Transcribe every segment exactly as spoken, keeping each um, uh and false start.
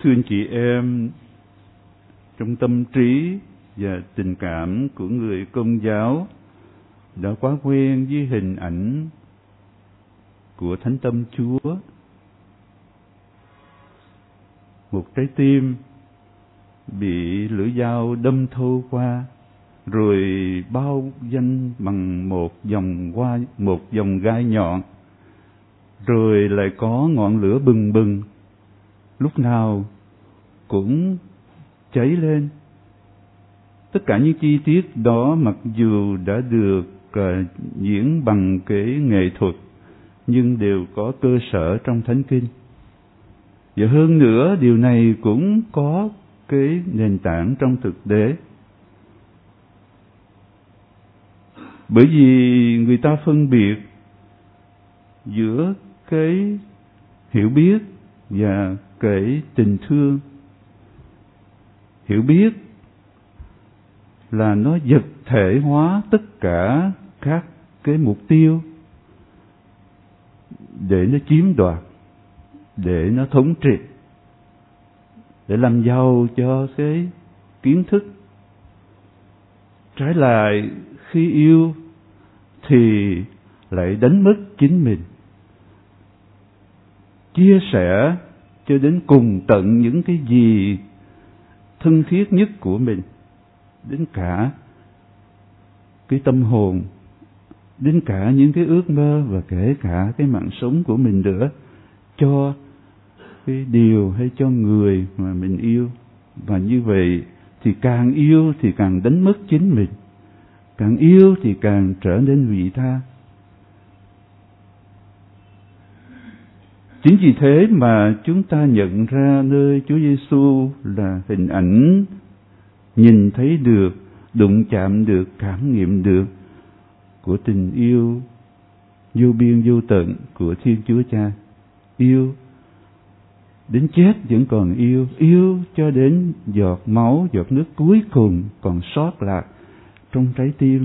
Thưa anh chị em, trong tâm trí và tình cảm của người Công giáo đã quá quen với hình ảnh của Thánh Tâm Chúa. Một trái tim bị lưỡi dao đâm thâu qua, rồi bao danh bằng một vòng qua một vòng gai nhọn, rồi lại có ngọn lửa bừng bừng, lúc nào cũng cháy lên. Tất cả những chi tiết đó mặc dù đã được uh, diễn bằng cái nghệ thuật, nhưng đều có cơ sở trong Thánh Kinh. Và hơn nữa, điều này cũng có cái nền tảng trong thực tế. Bởi vì người ta phân biệt giữa cái hiểu biết và cái tình thương. Hiểu biết là nó vật thể hóa tất cả các cái mục tiêu để nó chiếm đoạt, để nó thống trị, để làm giàu cho cái kiến thức. Trái lại, khi yêu thì lại đánh mất chính mình, chia sẻ cho đến cùng tận những cái gì thân thiết nhất của mình, đến cả cái tâm hồn, đến cả những cái ước mơ và kể cả cái mạng sống của mình nữa, cho cái điều hay cho người mà mình yêu. Và như vậy thì càng yêu thì càng đánh mất chính mình, càng yêu thì càng trở nên vị tha. Chính vì thế mà chúng ta nhận ra nơi Chúa Giêsu là hình ảnh nhìn thấy được, đụng chạm được, cảm nghiệm được của tình yêu vô biên vô tận của Thiên Chúa Cha. Yêu đến chết vẫn còn yêu, yêu cho đến giọt máu, giọt nước cuối cùng còn sót lại trong trái tim.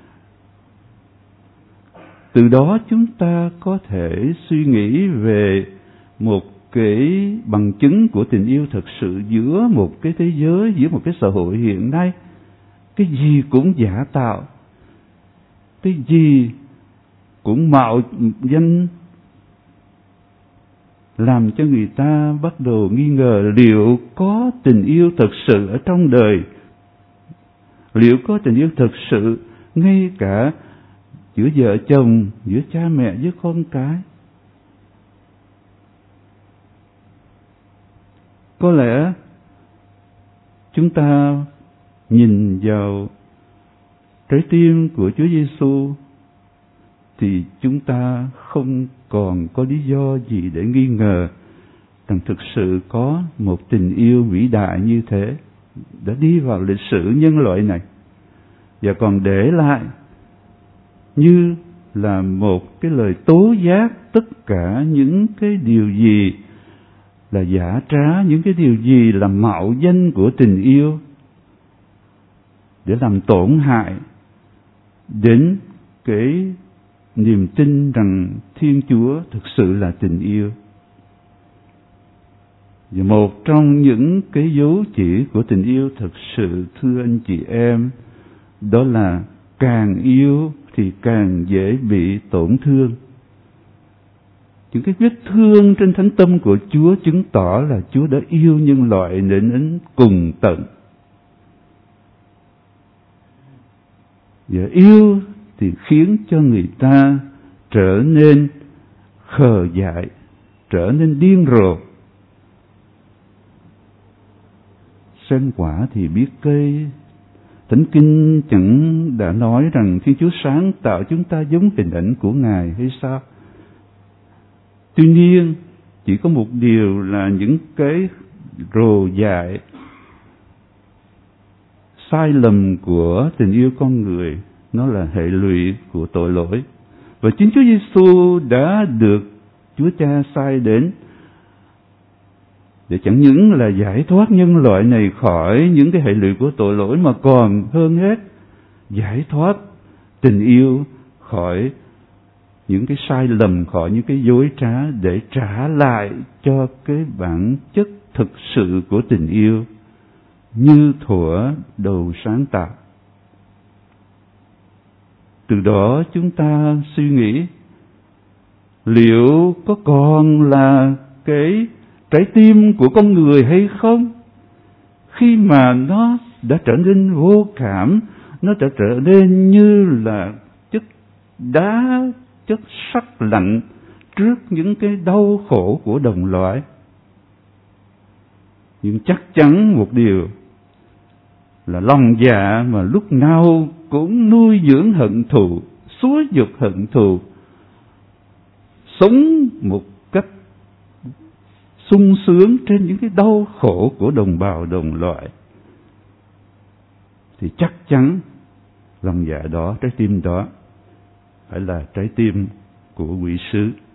Từ đó chúng ta có thể suy nghĩ về một cái bằng chứng của tình yêu thật sự giữa một cái thế giới, giữa một cái xã hội hiện nay. Cái gì cũng giả tạo, cái gì cũng mạo danh, làm cho người ta bắt đầu nghi ngờ liệu có tình yêu thật sự ở trong đời, liệu có tình yêu thật sự ngay cả giữa vợ chồng, giữa cha mẹ với con cái. Có lẽ chúng ta nhìn vào trái tim của Chúa Giêsu thì chúng ta không còn có lý do gì để nghi ngờ rằng thực sự có một tình yêu vĩ đại như thế đã đi vào lịch sử nhân loại này và còn để lại như là một cái lời tố giác tất cả những cái điều gì là giả trá, những cái điều gì là mạo danh của tình yêu để làm tổn hại đến cái niềm tin rằng Thiên Chúa thực sự là tình yêu. Và một trong những cái dấu chỉ của tình yêu thật sự, thưa anh chị em, đó là càng yêu thì càng dễ bị tổn thương. Những cái vết thương trên thánh tâm của Chúa chứng tỏ là Chúa đã yêu nhân loại đến cùng tận. Và yêu thì khiến cho người ta trở nên khờ dại, trở nên điên rồ. Xem quả thì biết cây. Thánh Kinh chẳng đã nói rằng Thiên Chúa sáng tạo chúng ta giống hình ảnh của Ngài hay sao? Tuy nhiên, chỉ có một điều là những cái rồ dại, sai lầm của tình yêu con người, nó là hệ lụy của tội lỗi. Và chính Chúa Giêsu đã được Chúa Cha sai đến để chẳng những là giải thoát nhân loại này khỏi những cái hệ lụy của tội lỗi, mà còn hơn hết giải thoát tình yêu khỏi những cái sai lầm, khỏi những cái dối trá, để trả lại cho cái bản chất thực sự của tình yêu như thuở đầu sáng tạo. Từ đó chúng ta suy nghĩ, liệu có còn là cái trái tim của con người hay không? Khi mà nó đã trở nên vô cảm, nó đã trở nên như là chất đá, chất sắt lạnh trước những cái đau khổ của đồng loại. Nhưng chắc chắn một điều là lòng dạ mà lúc nào cũng nuôi dưỡng hận thù, xúa dục hận thù, sống một cách sung sướng trên những cái đau khổ của đồng bào đồng loại, thì chắc chắn lòng dạ đó, trái tim đó phải là trái tim của quỷ sứ.